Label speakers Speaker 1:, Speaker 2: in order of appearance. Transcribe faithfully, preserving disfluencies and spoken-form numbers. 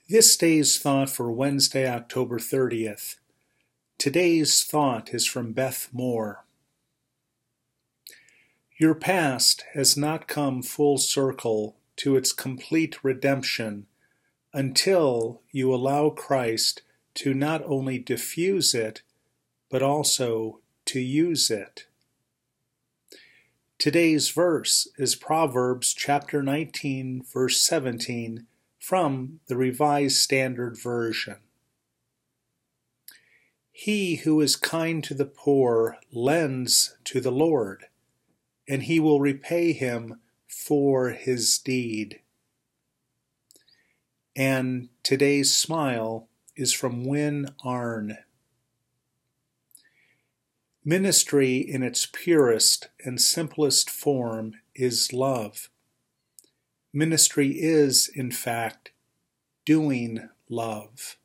Speaker 1: This day's thought for Wednesday, October thirtieth. Today's thought is from Beth Moore. Your past has not come full circle to its complete redemption until you allow Christ to not only diffuse it, but also to use it. Today's verse is Proverbs chapter nineteen, verse seventeen, from the Revised Standard Version. He who is kind to the poor lends to the Lord, and he will repay him for his deed. And today's smile is from Win Arn. Ministry in its purest and simplest form is love. Ministry is, in fact, doing love.